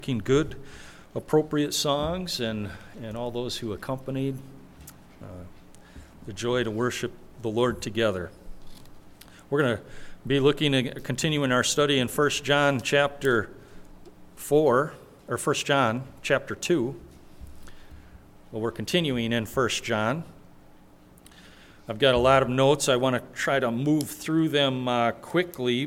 Good, appropriate songs and all those who accompanied the joy to worship the Lord together. We're going to be looking at continuing our study in 1 John chapter 4, or 1 John chapter 2. Well, we're continuing in 1 John. I've got a lot of notes. I want to try to move through them quickly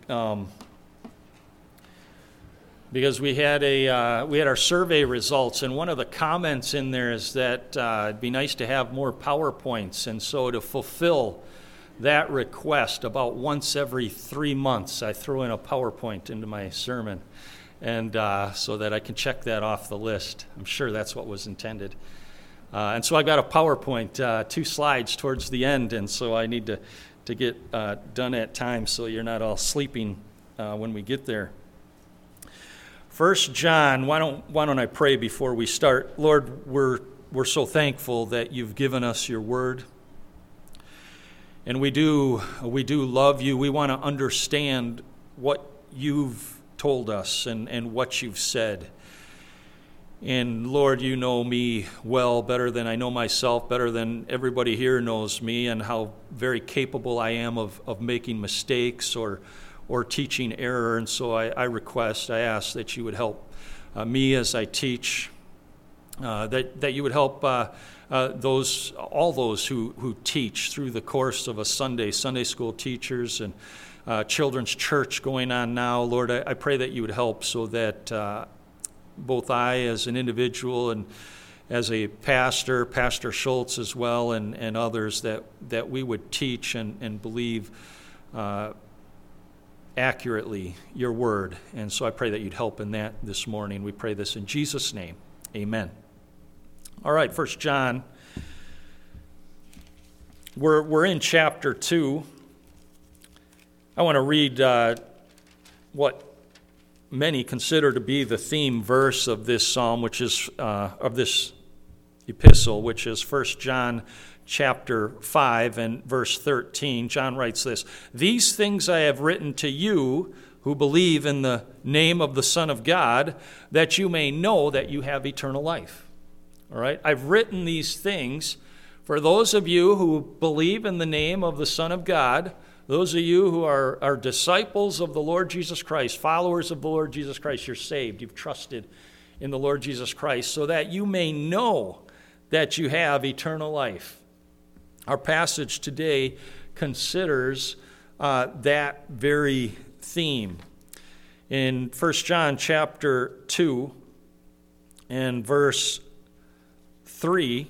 because we had our survey results, and one of the comments in there is that it'd be nice to have more PowerPoints, and so to fulfill that request, about once every 3 months, I throw in a PowerPoint into my sermon, and so that I can check that off the list. I'm sure that's what was intended. And so I got a PowerPoint, 2 slides towards the end, and so I need to get done at time so you're not all sleeping when we get there. 1 John, why don't I pray before we start? Lord, we're so thankful that you've given us your word. And we do love you. We want to understand what you've told us and what you've said. And Lord, you know me well, better than I know myself, better than everybody here knows me, and how very capable I am of making mistakes or teaching error. And so I ask that you would help me as I teach, that you would help all those who teach through the course of a Sunday school teachers and children's church going on now. Lord, I pray that you would help so that both I as an individual and as a pastor, Pastor Schultz as well, and others, that we would teach and believe accurately your word. And so I pray that you'd help in that this morning. We pray this in Jesus' name. Amen. All right, 1 John. We're in chapter 2. I want to read what many consider to be the theme verse of this psalm, which is of this epistle, which is 1 John chapter 5 and verse 13. John writes this: "These things I have written to you who believe in the name of the Son of God, that you may know that you have eternal life." All right? I've written these things for those of you who believe in the name of the Son of God, those of you who are disciples of the Lord Jesus Christ, followers of the Lord Jesus Christ. You're saved. You've trusted in the Lord Jesus Christ, so that you may know that you have eternal life. Our passage today considers that very theme. In 1 John chapter 2 and verse 3,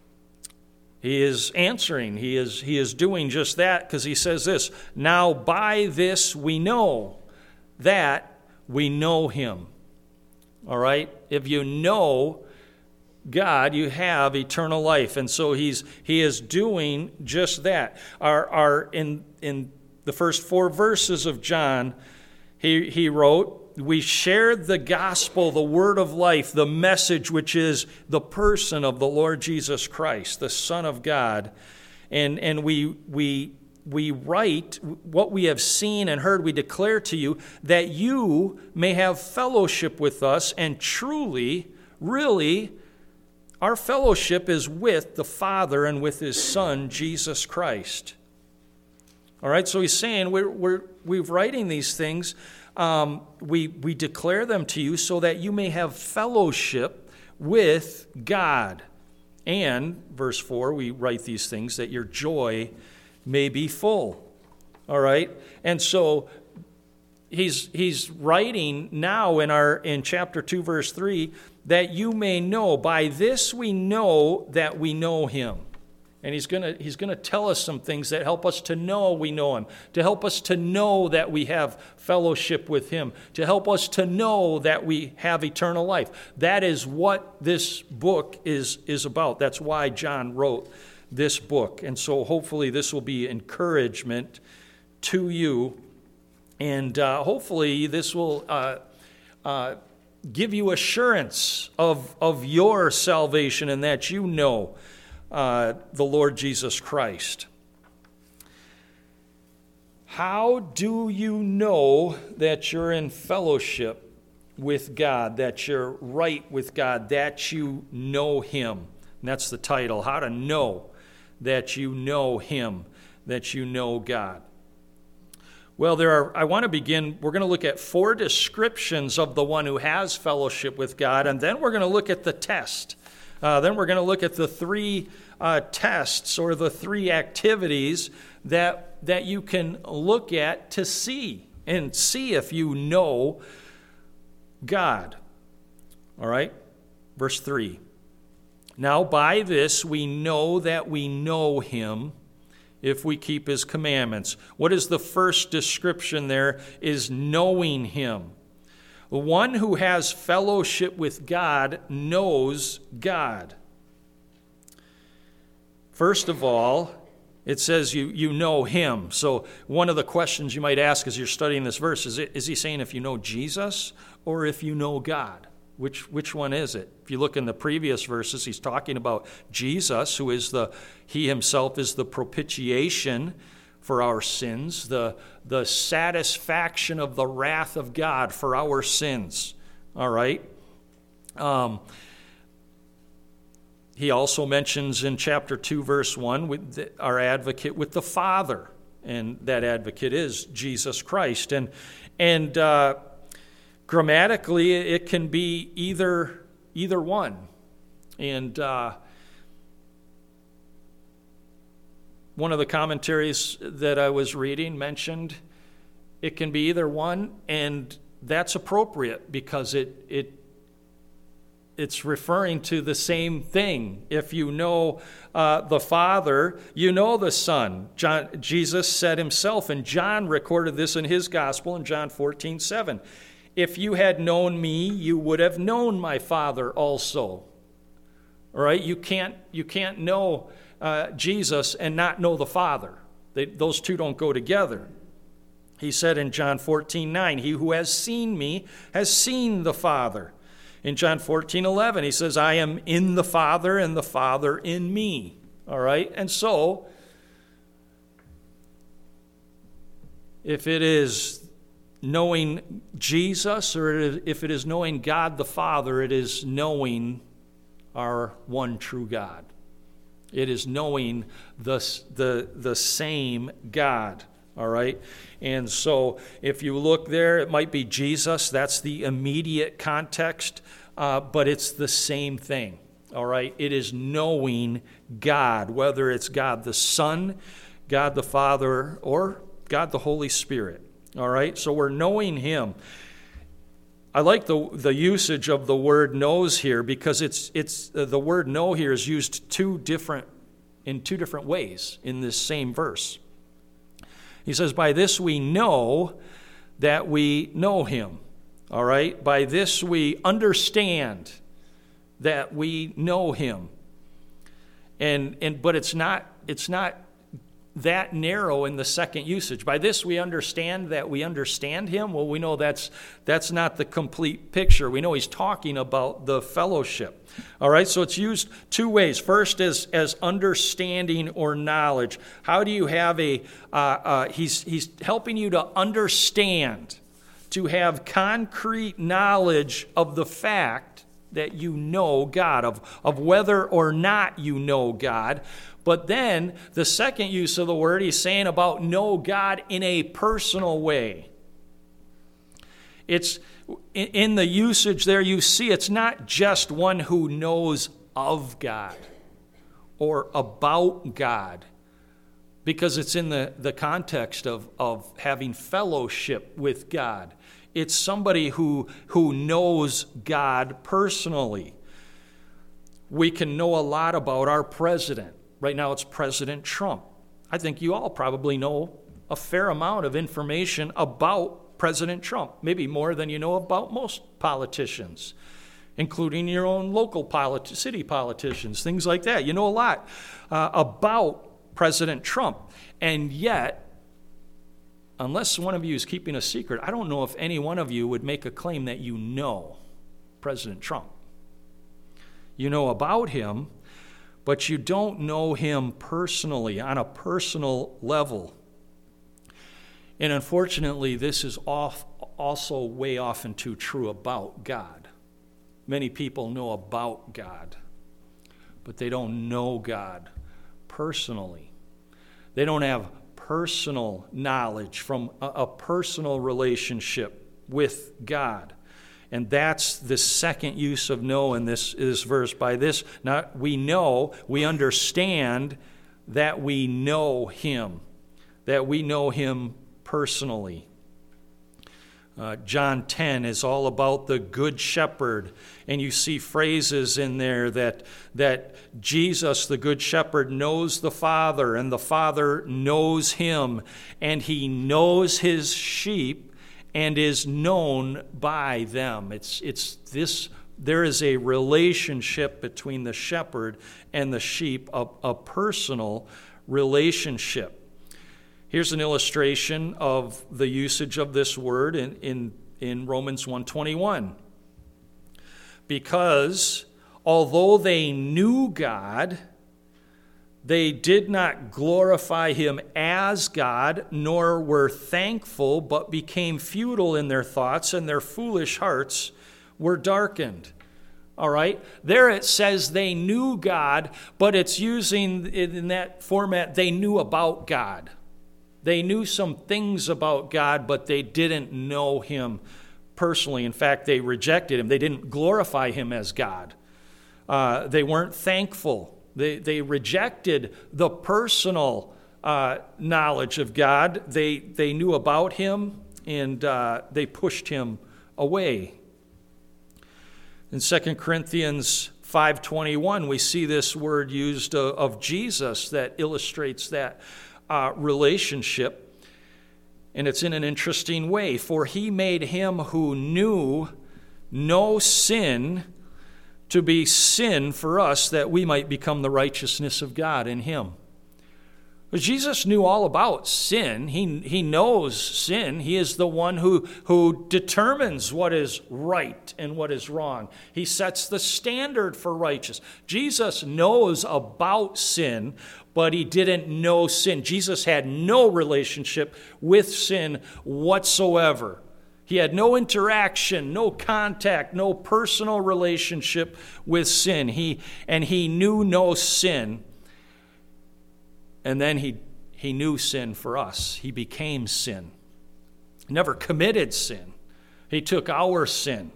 he is answering. He is doing just that, because he says this: "Now by this we know that we know him." All right? If you know God, you have eternal life. And so he is doing just that. In the first 4 verses of John, he wrote, "We shared the gospel, the word of life, the message, which is the person of the Lord Jesus Christ, the Son of God. And we write what we have seen and heard, we declare to you, that you may have fellowship with us. And truly, really, our fellowship is with the Father and with his Son, Jesus Christ." All right, so he's saying we're writing these things. We declare them to you so that you may have fellowship with God. And, verse 4, we write these things that your joy may be full. All right? And so he's writing now in chapter 2, verse 3, that you may know. By this we know that we know him. And he's going to tell us some things that help us to know we know him, to help us to know that we have fellowship with him, to help us to know that we have eternal life. That is what this book is about. That's why John wrote this book. And so hopefully this will be encouragement to you, and hopefully this will give you assurance of your salvation, and that you know the Lord Jesus Christ. How do you know that you're in fellowship with God, that you're right with God, that you know him. And that's the title, How to Know That You Know Him, that you know God. Well, I want to begin, we're going to look at 4 descriptions of the one who has fellowship with God, and then we're going to look at the test. Then we're going to look at the 3 tests or the 3 activities that you can look at to see if you know God. All right? Verse 3. Now by this we know that we know him if we keep his commandments. What is the first description there? Is knowing him. The one who has fellowship with God knows God. First of all, it says you know him. So one of the questions you might ask as you're studying this verse is he saying if you know Jesus or if you know God? Which one is it? If you look in the previous verses, he's talking about Jesus, who is he himself is the propitiation for our sins, the satisfaction of the wrath of God for our sins. All right? He also mentions in chapter 2, verse 1, our advocate with the Father, and that advocate is Jesus Christ. And grammatically, it can be either one. And one of the commentaries that I was reading mentioned it can be either one, and that's appropriate because it's referring to the same thing. If you know the Father, you know the Son. Jesus said himself, and John recorded this in his gospel in John 14:7. If you had known me, you would have known my Father also. All right? You can't know Jesus and not know the Father. Those two don't go together. He said in John 14:9, he who has seen me has seen the Father. In John 14:11, he says, I am in the Father and the Father in me. All right? And so, if it is knowing Jesus or if it is knowing God the Father, it is knowing our one true God. It is knowing the same God. All right? And so if you look there, it might be Jesus. That's the immediate context, but it's the same thing. All right? It is knowing God, whether it's God the Son, God the Father, or God the Holy Spirit. All right? So we're knowing him. I like the usage of the word knows here because it's the word know here is used in two different ways in this same verse. He says, by this we know that we know him. All right? By this we understand that we know him. But it's not that narrow in the second usage. By this we understand that we understand him. Well, we know that's not the complete picture. We know he's talking about the fellowship. All right, so it's used two ways. First is as understanding or knowledge. How do you have he's helping you to understand, to have concrete knowledge of the fact that you know God, of whether or not you know God. But then the second use of the word, he's saying about know God in a personal way. It's in the usage there, you see it's not just one who knows of God or about God, because it's in the context of having fellowship with God. It's somebody who knows God personally. We can know a lot about our president. Right now it's President Trump. I think you all probably know a fair amount of information about President Trump, maybe more than you know about most politicians, including your own local city politicians, things like that. You know a lot about President Trump. And yet, unless one of you is keeping a secret, I don't know if any one of you would make a claim that you know President Trump. You know about him, but you don't know him personally, on a personal level. And unfortunately, this is also way often too true about God. Many people know about God, but they don't know God personally. They don't have personal knowledge from a personal relationship with God. And that's the second use of know in this verse. By this, not we know, we understand that we know him, that we know him personally. John 10 is all about the good shepherd, and you see phrases in there that Jesus, the good shepherd, knows the Father, and the Father knows him, and he knows his sheep and is known by them. It's this. There is a relationship between the shepherd and the sheep, a personal relationship. Here's an illustration of the usage of this word in Romans 1:21. Because although they knew God, they did not glorify him as God, nor were thankful, but became futile in their thoughts, and their foolish hearts were darkened. All right? There it says they knew God, but it's using in that format, they knew about God. They knew some things about God, but they didn't know him personally. In fact, they rejected him. They didn't glorify him as God. They weren't thankful. They rejected the personal knowledge of God. They knew about him, and they pushed him away. In 2 Corinthians 5:21, we see this word used of Jesus that illustrates that relationship, and it's in an interesting way. For he made him who knew no sin to be sin for us, that we might become the righteousness of God in him. But Jesus knew all about sin. He knows sin. He is the one who determines what is right and what is wrong. He sets the standard for righteousness. Jesus knows about sin, but he didn't know sin. Jesus had no relationship with sin whatsoever. He had no interaction, no contact, no personal relationship with sin. He knew no sin. And then he knew sin for us. He became sin. He never committed sin. He took our sin.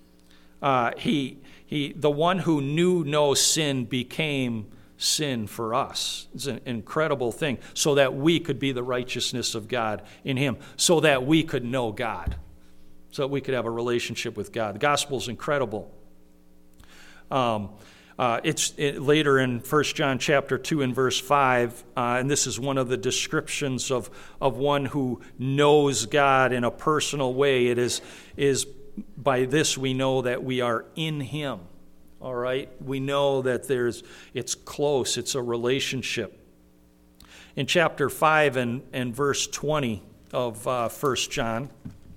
The one who knew no sin became sin for us. It's an incredible thing, so that we could be the righteousness of God in him, so that we could know God, so that we could have a relationship with God. The gospel is incredible. It's later in 1 John chapter 2 and verse 5, and this is one of the descriptions of one who knows God in a personal way. It is by this we know that we are in him. All right? We know that it's close, it's a relationship. In chapter 5 and verse 20 of 1 John,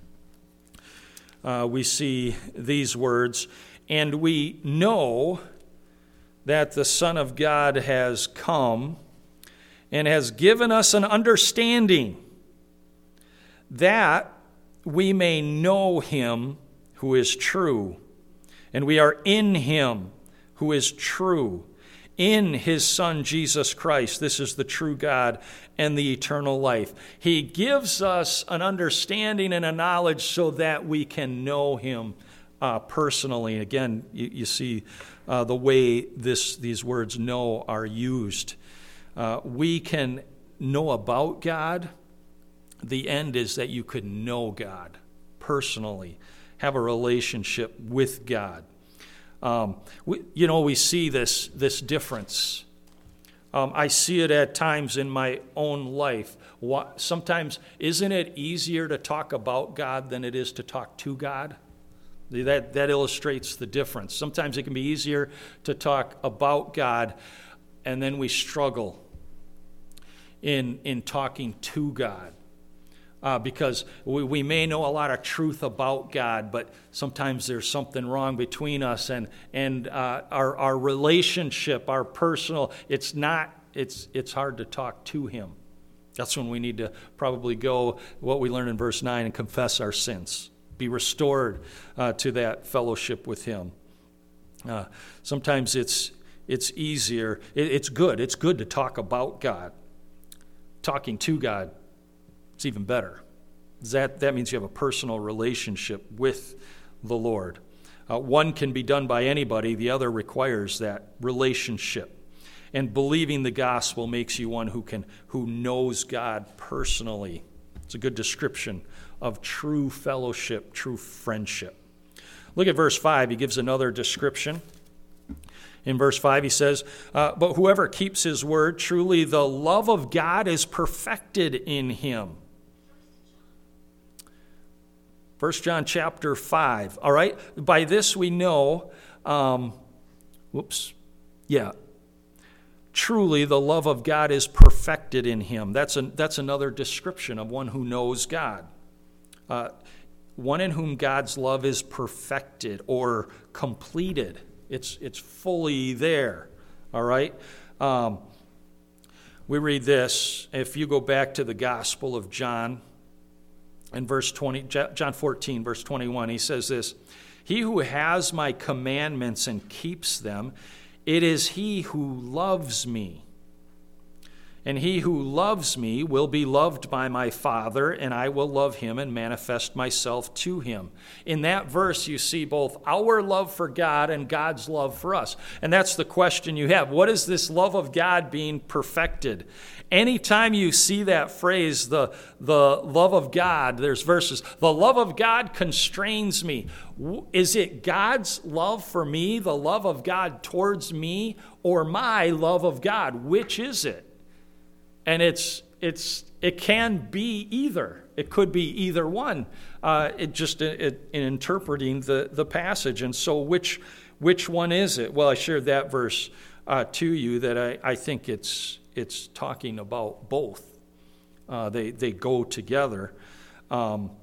we see these words, and we know that the Son of God has come and has given us an understanding that we may know him who is true. And we are in him who is true, in his Son Jesus Christ. This is the true God and the eternal life. He gives us an understanding and a knowledge so that we can know him personally. Again, you see the way these words know are used. We can know about God. The end is that you could know God personally, have a relationship with God. We see this difference. I see it at times in my own life. Sometimes, isn't it easier to talk about God than it is to talk to God? That illustrates the difference. Sometimes it can be easier to talk about God, and then we struggle in talking to God. Because we may know a lot of truth about God, but sometimes there's something wrong between us and our relationship, our personal. It's hard to talk to him. That's when we need to probably go, what we learned in verse 9, and confess our sins. Be restored to that fellowship with him. Sometimes it's easier. It's good. It's good to talk about God. Talking to God, it's even better. That means you have a personal relationship with the Lord. One can be done by anybody. The other requires that relationship. And believing the gospel makes you one who knows God personally. It's a good description of true fellowship, true friendship. Look at verse 5. He gives another description. In verse 5 he says, but whoever keeps his word, truly the love of God is perfected in him. 1 John chapter 5. All right? By this we know, truly the love of God is perfected in him. That's another description of one who knows God. One in whom God's love is perfected or completed. It's fully there. All right? We read this. If you go back to the Gospel of John, in verse 20, John 14, verse 21, he says this, he who has my commandments and keeps them, it is he who loves me. And he who loves me will be loved by my Father, and I will love him and manifest myself to him. In that verse, you see both our love for God and God's love for us. And that's the question you have. What is this love of God being perfected? Anytime you see that phrase, the love of God, there's verses, the love of God constrains me. Is it God's love for me, the love of God towards me, or my love of God? Which is it? And it can be either. It could be either one. In interpreting the passage. And so which one is it? Well, I shared that verse to you that I think it's talking about both. They go together. In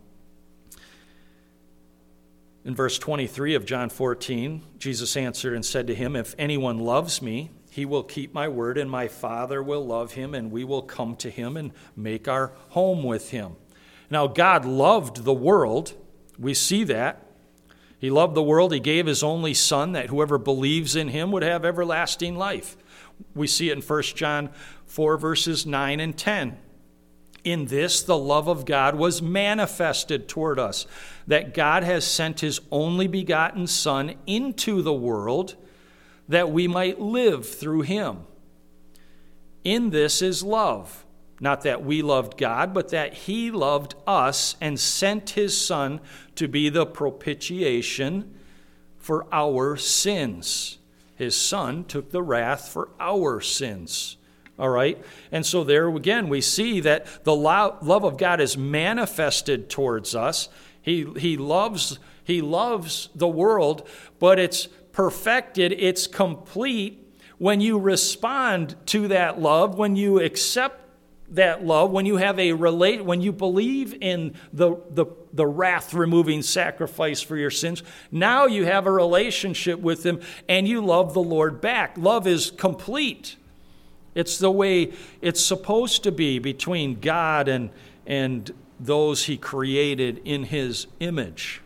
verse 23 of John 14, Jesus answered and said to him, if anyone loves me, he will keep my word, and my Father will love him, and we will come to him and make our home with him. Now, God loved the world. We see that. He loved the world. He gave his only Son, that whoever believes in him would have everlasting life. We see it in 1 John 4, verses 9 and 10. In this, the love of God was manifested toward us, that God has sent his only begotten Son into the world, that we might live through him. In this is love, not that we loved God, but that he loved us and sent his Son to be the propitiation for our sins. His Son took the wrath for our sins. All right? And so there again, we see that the love of God is manifested towards us. He loves the world, but it's perfected, it's complete when you respond to that love, when you accept that love, when you have when you believe in the wrath-removing sacrifice for your sins. Now you have a relationship with him, and you love the Lord back. Love is complete. It's the way it's supposed to be between God and those he created in his image.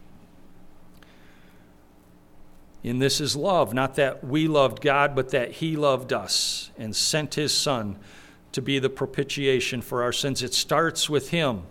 In this is love, not that we loved God, but that he loved us and sent his Son to be the propitiation for our sins. It starts with him.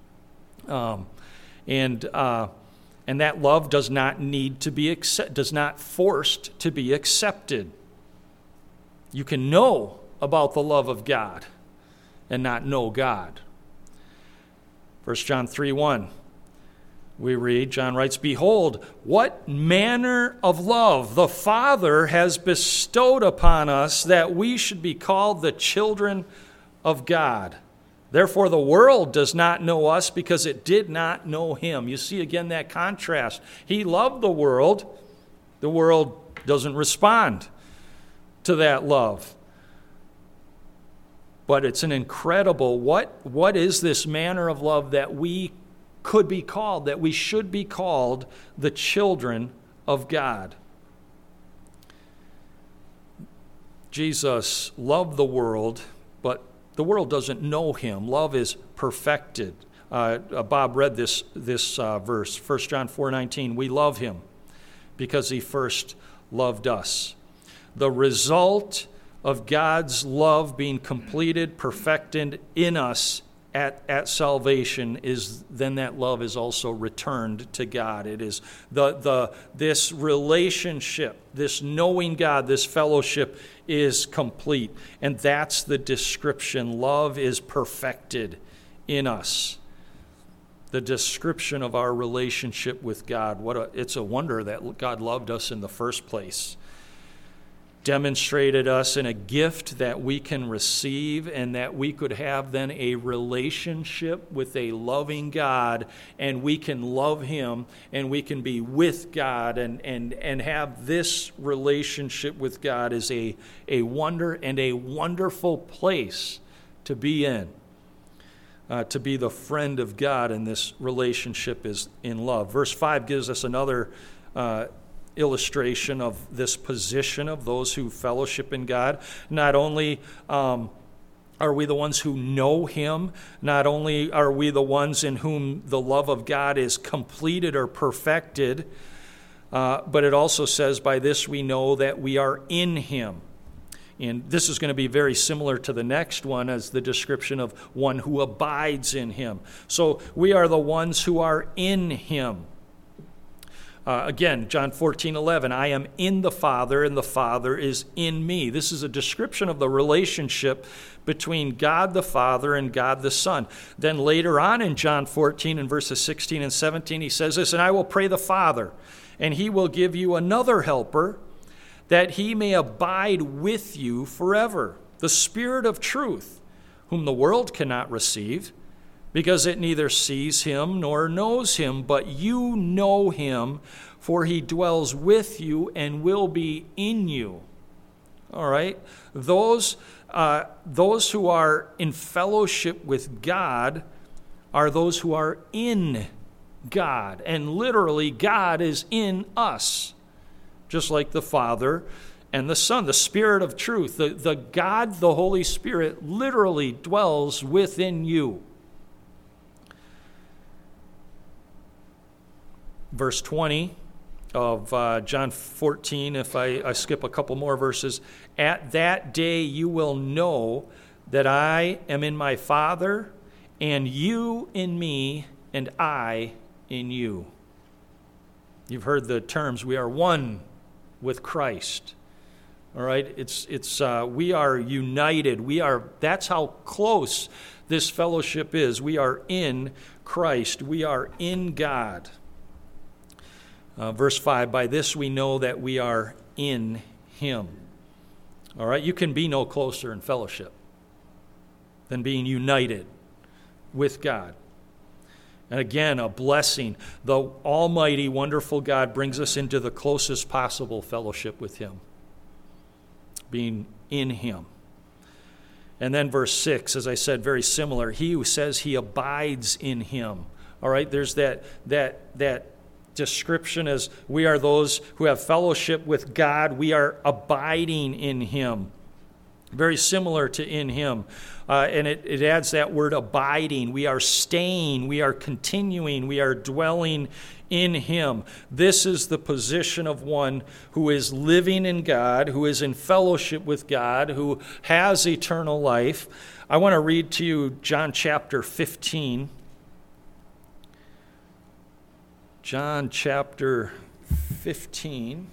And that love does not need to be forced to be accepted. You can know about the love of God and not know God. 1 John 3:1. We read, John writes, behold, what manner of love the Father has bestowed upon us that we should be called the children of God. Therefore, the world does not know us because it did not know him. You see again that contrast. He loved the world. The world doesn't respond to that love. But it's an incredible, what is this manner of love that we could be called, that we should be called the children of God? Jesus loved the world, but The world doesn't know him. Love is perfected. Bob read this verse, 1 John 4:19. We love him because he first loved us. The result of God's love being completed, perfected in us at salvation is then that love is also returned to God. It is this relationship, this knowing God, this fellowship is complete. And that's the description. Love is perfected in us. The description of our relationship with God. It's a wonder that God loved us in the first place. Demonstrated us in a gift that we can receive, and that we could have then a relationship with a loving God, and we can love him, and we can be with God, and have this relationship with God is a wonder and a wonderful place to be in. To be the friend of God, and this relationship is in love. Verse 5 gives us another illustration of this position of those who fellowship in God. Not only are we the ones who know him, not only are we the ones in whom the love of God is completed or perfected, but it also says, by this we know that we are in him. And this is going to be very similar to the next one as the description of one who abides in him. So we are the ones who are in him. Again, John 14:11, I am in the Father, and the Father is in me. This is a description of the relationship between God the Father and God the Son. Then later on in John 14, in verses 16 and 17, he says this, and I will pray the Father, and he will give you another helper, that he may abide with you forever, the Spirit of truth, whom the world cannot receive, because it neither sees him nor knows him, but you know him, for he dwells with you and will be in you. All right? Those who are in fellowship with God are those who are in God. And literally, God is in us, just like the Father and the Son, the Spirit of truth. The God, the Holy Spirit, literally dwells within you. Verse 20 of John 14, if I skip a couple more verses, at that day you will know that I am in my Father, and you in me, and I in you. You've heard the terms, we are one with Christ. All right, we are united. That's how close this fellowship is. We are in Christ. We are in God. Verse 5, by this we know that we are in him. All right, you can be no closer in fellowship than being united with God. And again, a blessing. The almighty, wonderful God brings us into the closest possible fellowship with him, being in him. And then verse 6, as I said, very similar. He who says he abides in him. All right, there's that description as we are those who have fellowship with God. We are abiding in him. Very similar to in him. And it adds that word abiding. We are staying, we are continuing, we are dwelling in him. This is the position of one who is living in God, who is in fellowship with God, who has eternal life. I want to read to you John chapter 15. John chapter 15.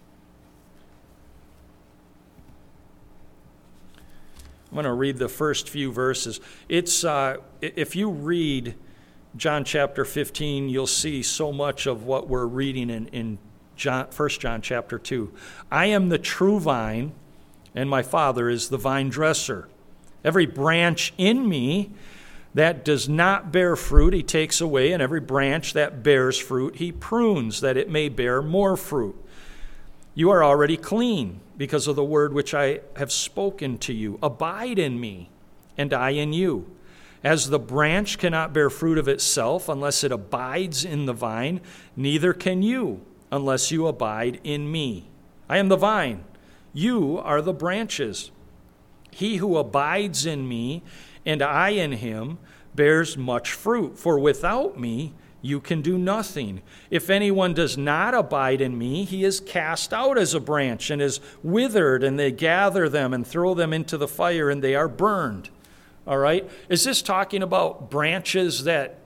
I'm going to read the first few verses. If you read John chapter 15, you'll see so much of what we're reading in 1 John chapter 2. I am the true vine, and my Father is the vine dresser. Every branch in me that does not bear fruit, he takes away, and every branch that bears fruit, he prunes, that it may bear more fruit. You are already clean because of the word which I have spoken to you. Abide in me, and I in you. As the branch cannot bear fruit of itself unless it abides in the vine, neither can you unless you abide in me. I am the vine, you are the branches. He who abides in me and I in him bears much fruit, for without me you can do nothing. If anyone does not abide in me, he is cast out as a branch and is withered, and they gather them and throw them into the fire, and they are burned. All right? Is this talking about branches that,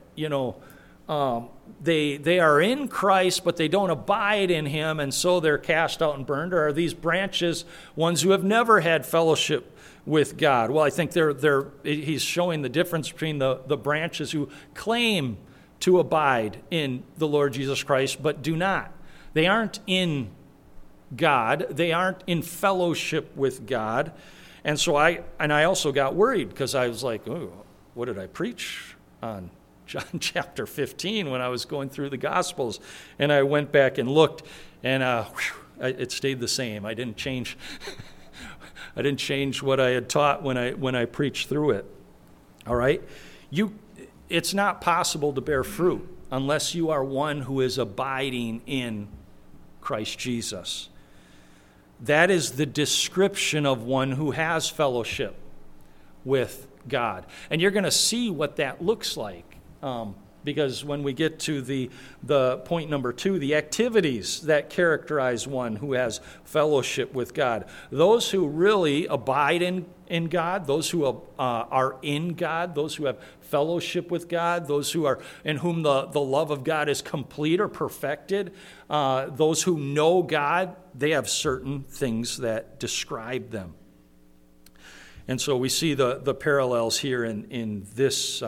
they are in Christ, but they don't abide in him, and so they're cast out and burned? Or are these branches ones who have never had fellowship with God? Well, I think he's showing the difference between the branches who claim to abide in the Lord Jesus Christ, but do not. They aren't in God. They aren't in fellowship with God. And so I also got worried, because I was like, oh, what did I preach on John chapter 15 when I was going through the Gospels? And I went back and looked, and it stayed the same. I didn't change. I didn't change what I had taught when I preached through it. All right? It's not possible to bear fruit unless you are one who is abiding in Christ Jesus. That is the description of one who has fellowship with God. And you're going to see what that looks like, because when we get to the point number 2, the activities that characterize one who has fellowship with God. Those who really abide in God, those who are in God, those who have fellowship with God, those who are in whom the love of God is complete or perfected, those who know God, they have certain things that describe them. And so we see the parallels here in this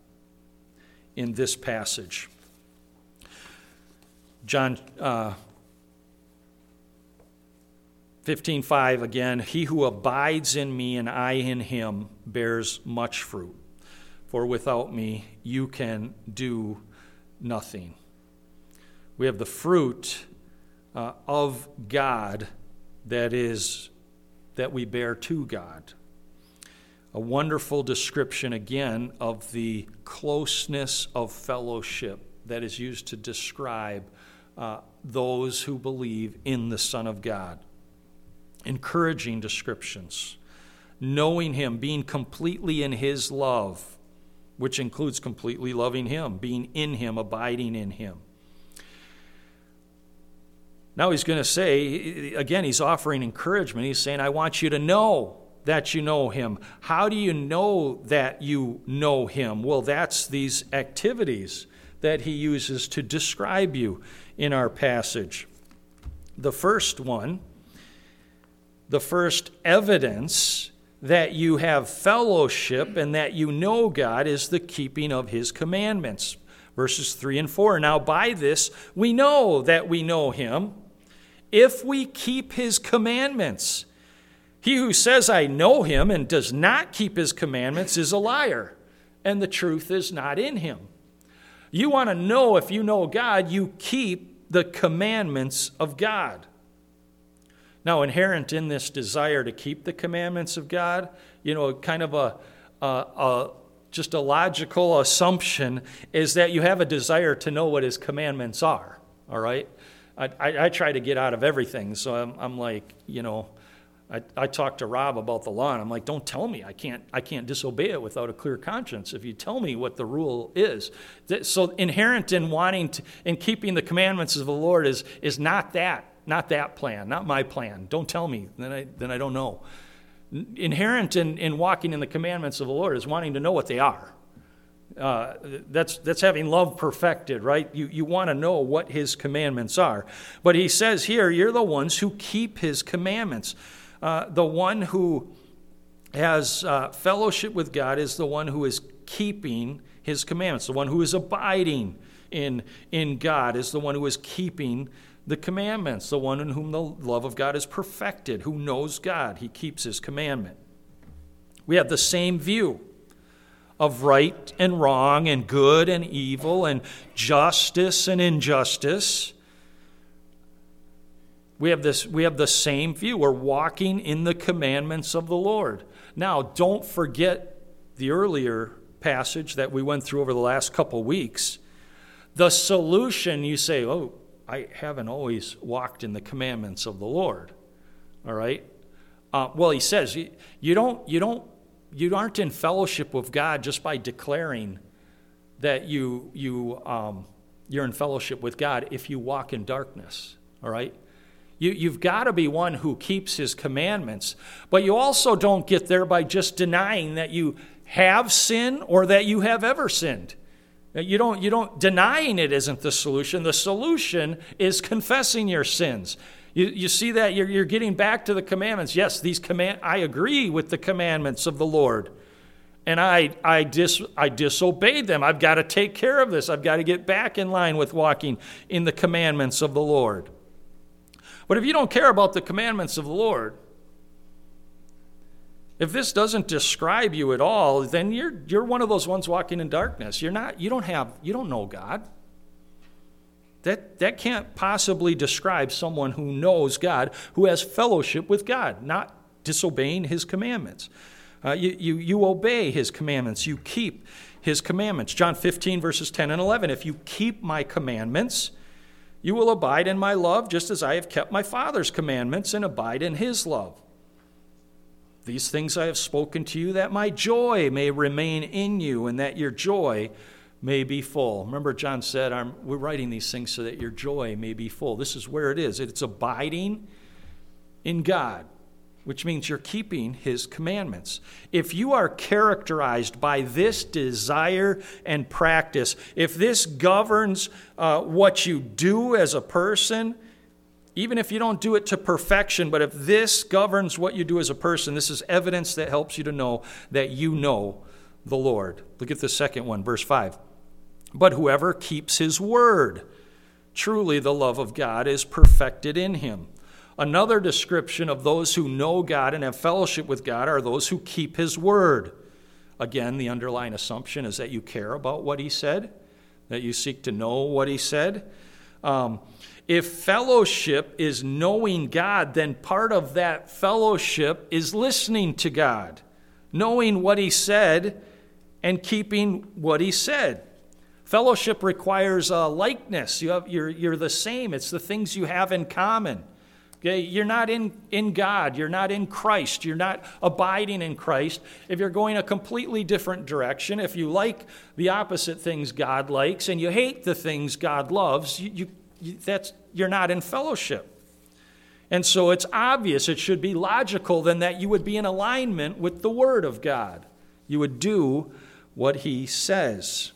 passage. John 15:5 again, he who abides in me and I in him bears much fruit. For without me you can do nothing. We have the fruit of God that we bear to God. A wonderful description, again, of the closeness of fellowship that is used to describe those who believe in the Son of God. Encouraging descriptions. Knowing him, being completely in his love, which includes completely loving him, being in him, abiding in him. Now he's going to say, again, he's offering encouragement. He's saying, I want you to know that you know him. How do you know that you know him? Well, that's these activities that he uses to describe you in our passage. The first one, the first evidence that you have fellowship and that you know God is the keeping of his commandments. Verses 3 and 4, now by this we know that we know him, if we keep his commandments. He who says, I know him, and does not keep his commandments is a liar, and the truth is not in him. You want to know if you know God, you keep the commandments of God. Now, inherent in this desire to keep the commandments of God, kind of just a logical assumption is that you have a desire to know what his commandments are, all right? I try to get out of everything, so I'm like, I talked to Rob about the law, and I'm like, don't tell me. I can't disobey it without a clear conscience. If you tell me what the rule is. So inherent in in keeping the commandments of the Lord is not that plan, not my plan. Don't tell me, then I don't know. Inherent in walking in the commandments of the Lord is wanting to know what they are. That's having love perfected, right? You want to know what his commandments are. But he says here, you're the ones who keep his commandments. The one who has fellowship with God is the one who is keeping his commandments. The one who is abiding in God is the one who is keeping the commandments. The one in whom the love of God is perfected, who knows God. He keeps his commandment. We have the same view of right and wrong and good and evil and justice and injustice. We have the same view. We're walking in the commandments of the Lord. Now, don't forget the earlier passage that we went through over the last couple weeks. The solution, you say, I haven't always walked in the commandments of the Lord. All right? He says you aren't in fellowship with God just by declaring that you're in fellowship with God if you walk in darkness. All right. You've got to be one who keeps his commandments, but you also don't get there by just denying that you have sinned or that you have ever sinned. You don't denying it isn't the solution. The solution is confessing your sins. You see that you're getting back to the commandments. Yes, I agree with the commandments of the Lord, and I disobeyed them. I've got to take care of this. I've got to get back in line with walking in the commandments of the Lord. But if you don't care about the commandments of the Lord, if this doesn't describe you at all, then you're one of those ones walking in darkness. You don't know God. That can't possibly describe someone who knows God, who has fellowship with God, not disobeying his commandments. You obey his commandments. You keep his commandments. John 15, verses 10 and 11. If you keep my commandments, you will abide in my love, just as I have kept my Father's commandments and abide in his love. These things I have spoken to you, that my joy may remain in you, and that your joy may be full. Remember, John said, we're writing these things so that your joy may be full. This is where it is. It's abiding in God, which means you're keeping his commandments. If you are characterized by this desire and practice, if this governs what you do as a person, even if you don't do it to perfection, but if this governs what you do as a person, this is evidence that helps you to know that you know the Lord. Look at the second one, verse 5. But whoever keeps his word, truly the love of God is perfected in him. Another description of those who know God and have fellowship with God are those who keep his word. Again, the underlying assumption is that you care about what he said, that you seek to know what he said. If fellowship is knowing God, then part of that fellowship is listening to God, knowing what he said and keeping what he said. Fellowship requires a likeness. You're the same. It's the things you have in common. Okay? You're not in God. You're not in Christ. You're not abiding in Christ. If you're going a completely different direction, if you like the opposite things God likes and you hate the things God loves, you're not in fellowship. And so it's obvious, it should be logical then that you would be in alignment with the Word of God. You would do what he says.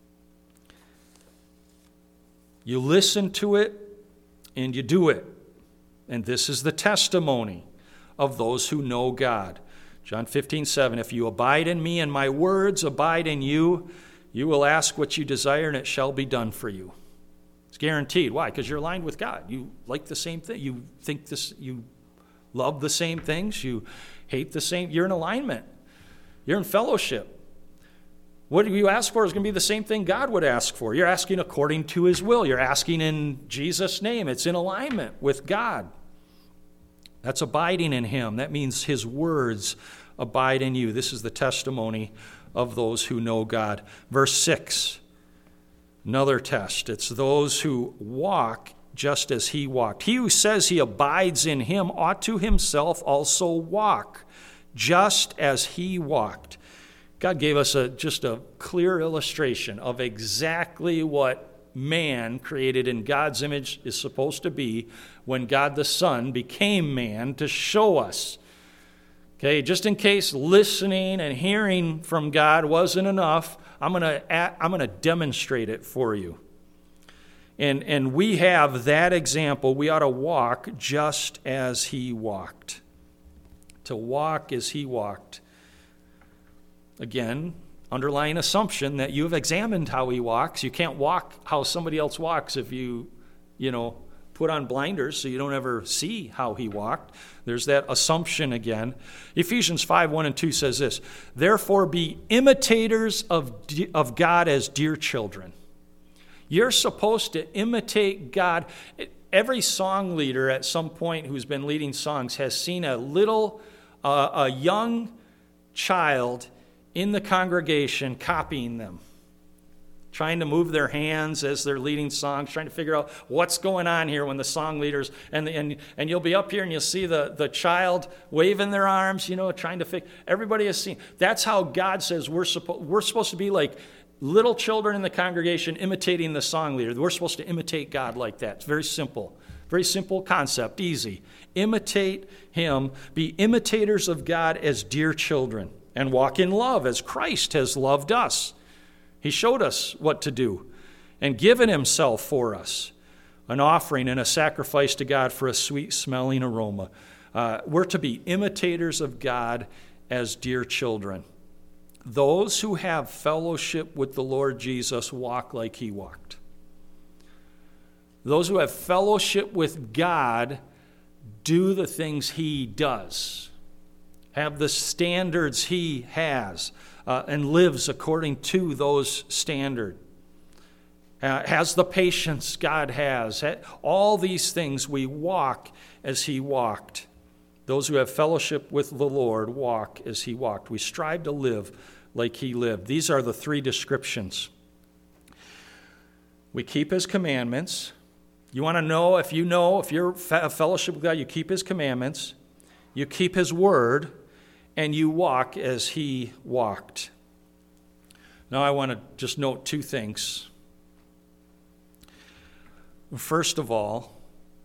You listen to it and you do it. And this is the testimony of those who know God. John 15:7, if you abide in me and my words abide in you, you will ask what you desire and it shall be done for you. It's guaranteed. Why? Because you're aligned with God. You like the same thing. You think this. You love the same things. You hate the same. You're in alignment. You're in fellowship. What you ask for is going to be the same thing God would ask for. You're asking according to his will. You're asking in Jesus' name. It's in alignment with God. That's abiding in him. That means his words abide in you. This is the testimony of those who know God. Verse 6, another test. It's those who walk just as he walked. He who says he abides in him ought to himself also walk just as he walked. God gave us just a clear illustration of exactly what man created in God's image is supposed to be when God the Son became man to show us. Okay, just in case listening and hearing from God wasn't enough, I'm going to demonstrate it for you. And we have that example. We ought to walk just as he walked. To walk as he walked. Again, underlying assumption that you have examined how he walks. You can't walk how somebody else walks if you put on blinders so you don't ever see how he walked. There's that assumption again. Ephesians 5:1-2 says this, therefore be imitators of God as dear children. You're supposed to imitate God. Every song leader at some point who's been leading songs has seen a young child in the congregation copying them. trying to move their hands as they're leading songs, trying to figure out what's going on here when the song leaders, and you'll be up here and you'll see the child waving their arms, trying to figure, everybody has seen. That's how God says we're supposed to be like little children in the congregation imitating the song leader. We're supposed to imitate God like that. It's very simple concept, easy. Imitate him, be imitators of God as dear children, and walk in love as Christ has loved us. He showed us what to do and given himself for us, an offering and a sacrifice to God for a sweet-smelling aroma. We're to be imitators of God as dear children. Those who have fellowship with the Lord Jesus walk like he walked. Those who have fellowship with God do the things he does, have the standards he has, and lives according to those standards. Has the patience God has. All these things we walk as he walked. Those who have fellowship with the Lord walk as he walked. We strive to live like he lived. These are the three descriptions. We keep his commandments. You want to know if you're fellowship with God, you keep his commandments, you keep his word, and you walk as he walked. Now I want to just note two things. First of all,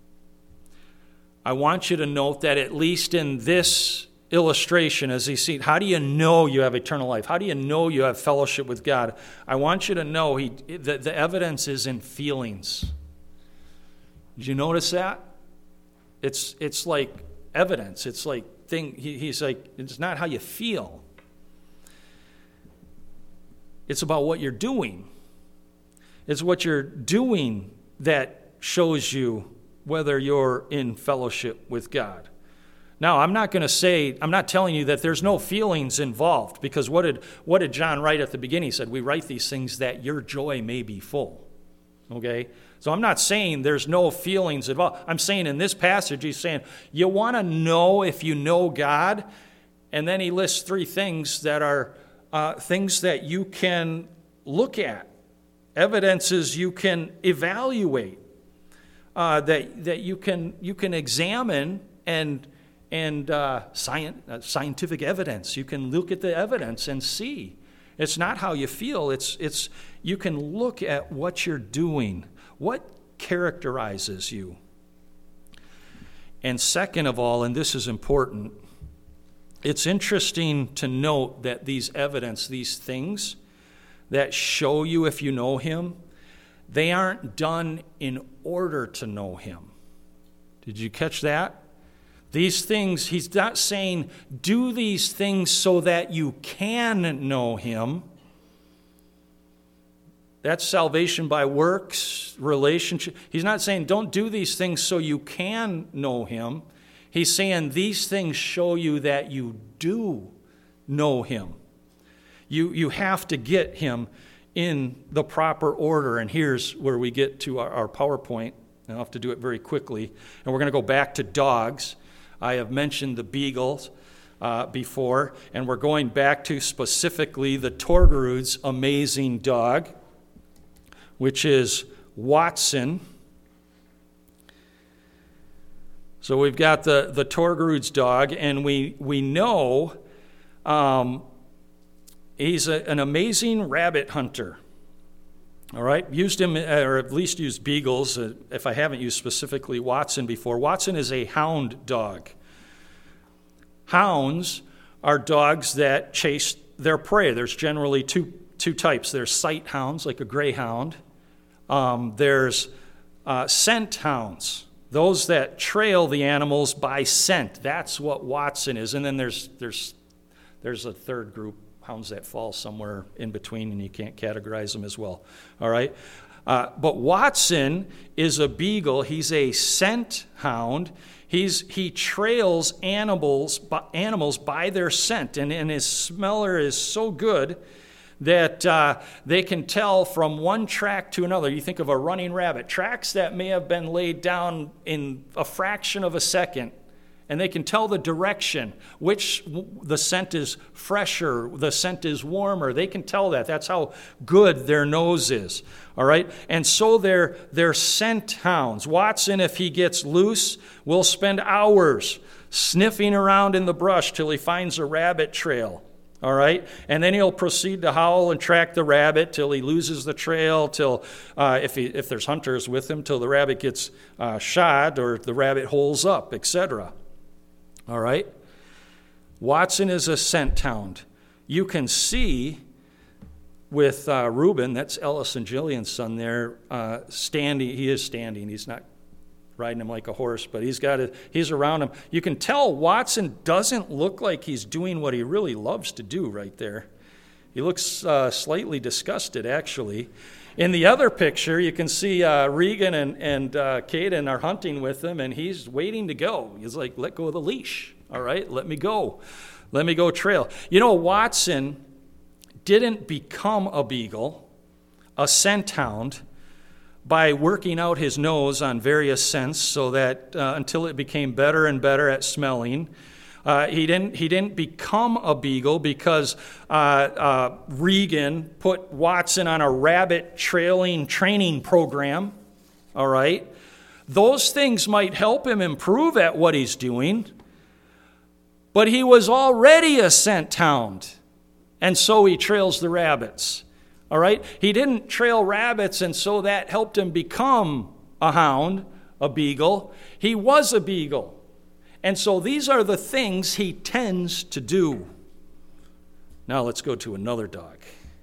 I want you to note that at least in this illustration, as you see, how do you know you have eternal life? How do you know you have fellowship with God? I want you to know the evidence is in feelings. Did you notice that? It's like evidence. It's like he's like, it's not how you feel. It's about what you're doing. It's what you're doing that shows you whether you're in fellowship with God. Now, I'm not telling you that there's no feelings involved, because what did John write at the beginning? He said, we write these things that your joy may be full. Okay? So I'm not saying there's no feelings involved. I'm saying in this passage, he's saying, you want to know if you know God? And then he lists three things that are things that you can look at, evidences you can evaluate, that you can examine and scientific evidence. You can look at the evidence and see. It's not how you feel. It's you can look at what you're doing. What characterizes you? And second of all, and this is important, it's interesting to note that these things that show you if you know him, they aren't done in order to know him. Did you catch that? These things, he's not saying do these things so that you can know him. That's salvation by works, relationship. He's not saying don't do these things so you can know him. He's saying these things show you that you do know him. You have to get him in the proper order. And here's where we get to our PowerPoint. And I'll have to do it very quickly. And we're going to go back to dogs. I have mentioned the beagles before, and we're going back to specifically the Torgerud's amazing dog, which is Watson. So we've got the Torgerud's dog, and we know he's an amazing rabbit hunter. All right, used him, or at least used beagles, if I haven't used specifically Watson before. Watson is a hound dog. Hounds are dogs that chase their prey. There's generally two types. There's sight hounds, like a greyhound. There's scent hounds, those that trail the animals by scent. That's what Watson is. And then there's a third group, hounds that fall somewhere in between, and you can't categorize them as well. All right? But Watson is a beagle. He's a scent hound. He trails animals by their scent, and his smeller is so good that they can tell from one track to another. You think of a running rabbit, tracks that may have been laid down in a fraction of a second, And they can tell the direction, which the scent is fresher, the scent is warmer. They can tell that. That's how good their nose is. All right? And so they're scent hounds. Watson, if he gets loose, will spend hours sniffing around in the brush till he finds a rabbit trail. All right? And then he'll proceed to howl and track the rabbit till he loses the trail, till, if there's hunters with him, till the rabbit gets shot or the rabbit holes up, etc. All right? Watson is a scent hound. You can see with Reuben, that's Ellis and Jillian's son there, standing. He is standing. He's not riding him like a horse, but he's around him. You can tell Watson doesn't look like he's doing what he really loves to do right there. He looks slightly disgusted, actually. In the other picture, you can see Regan and Caden are hunting with him, and he's waiting to go. He's like, let go of the leash. All right, let me go. Let me go trail. You know, Watson didn't become a beagle, a scent hound, by working out his nose on various scents so that until it became better and better at smelling. He didn't become a beagle because Regan put Watson on a rabbit trailing training program. All right? Those things might help him improve at what he's doing, but he was already a scent hound, and so he trails the rabbits. All right? He didn't trail rabbits, and so that helped him become a hound, a beagle. He was a beagle. And so these are the things he tends to do. Now let's go to another dog.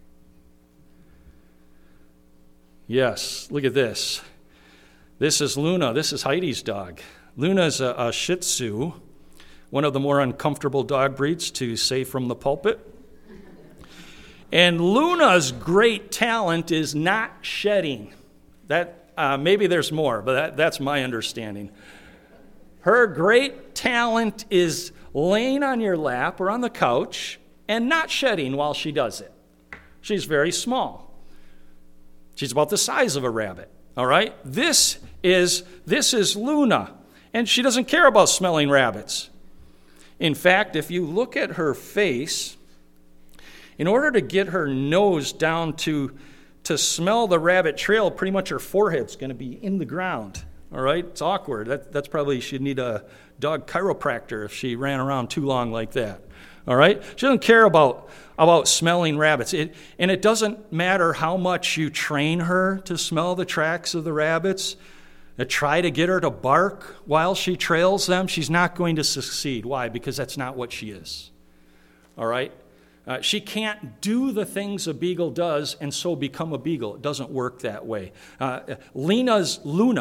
Yes, look at this. This is Luna. This is Heidi's dog. Luna is a Shih Tzu, one of the more uncomfortable dog breeds, to say from the pulpit. And Luna's great talent is not shedding. That maybe there's more, but that's my understanding. Her great talent is laying on your lap or on the couch and not shedding while she does it. She's very small. She's about the size of a rabbit. All right? This is Luna, and she doesn't care about smelling rabbits. In fact, if you look at her face, in order to get her nose down to smell the rabbit trail, pretty much her forehead's going to be in the ground. All right? It's awkward. That's probably, she'd need a dog chiropractor if she ran around too long like that. All right? She doesn't care about smelling rabbits. And it doesn't matter how much you train her to smell the tracks of the rabbits, try to get her to bark while she trails them, she's not going to succeed. Why? Because that's not what she is. All right? She can't do the things a beagle does and so become a beagle. It doesn't work that way. Luna's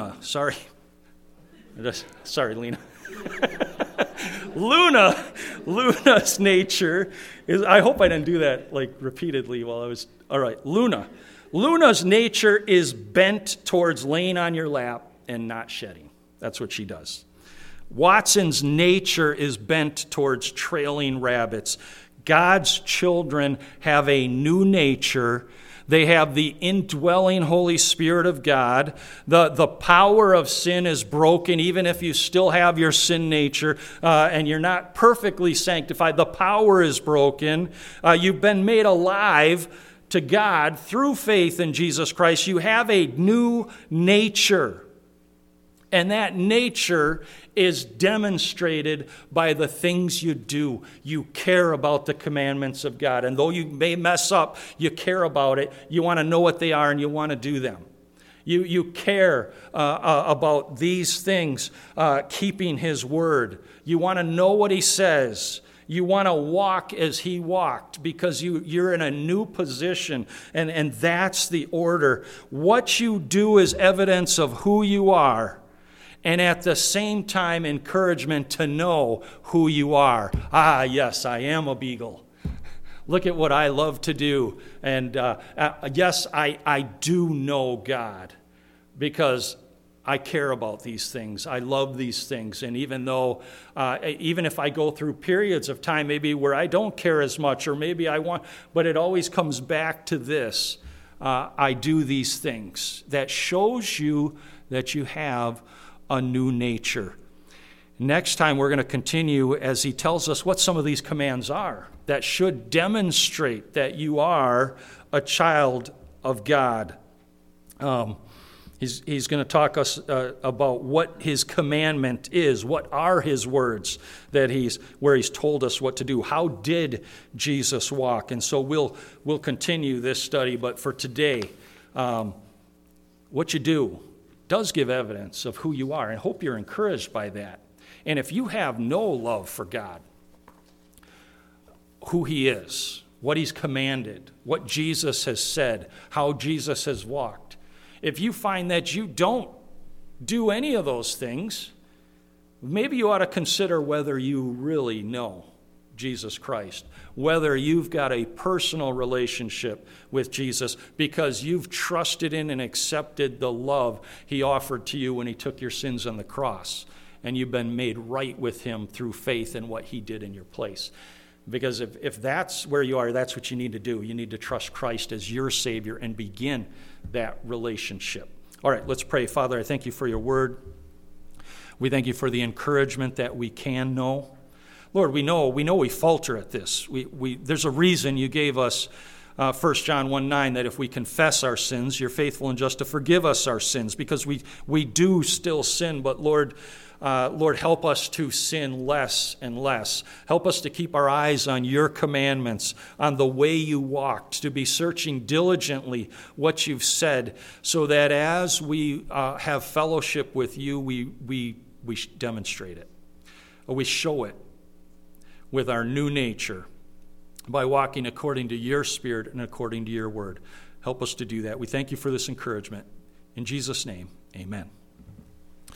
nature is, I hope I didn't do that like repeatedly while I was, all right, Luna's nature is bent towards laying on your lap and not shedding. That's what she does. Watson's nature is bent towards trailing rabbits. God's children have a new nature. They have the indwelling Holy Spirit of God. The power of sin is broken, even if you still have your sin nature and you're not perfectly sanctified. The power is broken. You've been made alive to God through faith in Jesus Christ. You have a new nature. And that nature is demonstrated by the things you do. You care about the commandments of God. And though you may mess up, you care about it. You want to know what they are and you want to do them. You care about these things, keeping His word. You want to know what He says. You want to walk as He walked because you're in a new position, and that's the order. What you do is evidence of who you are, and at the same time, encouragement to know who you are. Ah, yes, I am a beagle. Look at what I love to do. And yes, I do know God because I care about these things. I love these things. And even if I go through periods of time maybe where I don't care as much, or maybe I want, but it always comes back to this. I do these things. That shows you that you have a new nature. Next time, we're going to continue as he tells us what some of these commands are that should demonstrate that you are a child of God. He's going to talk us about what his commandment is. What are his words that where he's told us what to do? How did Jesus walk? And so we'll continue this study. But for today, what you do does give evidence of who you are. And I hope you're encouraged by that. And if you have no love for God, who he is, what he's commanded, what Jesus has said, how Jesus has walked, if you find that you don't do any of those things, maybe you ought to consider whether you really know Jesus Christ, whether you've got a personal relationship with Jesus because you've trusted in and accepted the love he offered to you when he took your sins on the cross, and you've been made right with him through faith in what he did in your place. Because if that's where you are, that's what you need to do. You need to trust Christ as your Savior and begin that relationship. All right, let's pray. Father, I thank you for your word. We thank you for the encouragement that we can know. Lord, we know we falter at this. There's a reason you gave us 1 John 1:9, that if we confess our sins, you're faithful and just to forgive us our sins, because we do still sin, but Lord, help us to sin less and less. Help us to keep our eyes on your commandments, on the way you walked, to be searching diligently what you've said, so that as we have fellowship with you, we demonstrate it. We show it with our new nature by walking according to your Spirit and according to your word. Help us to do that. We thank you for this encouragement. In Jesus' name, amen.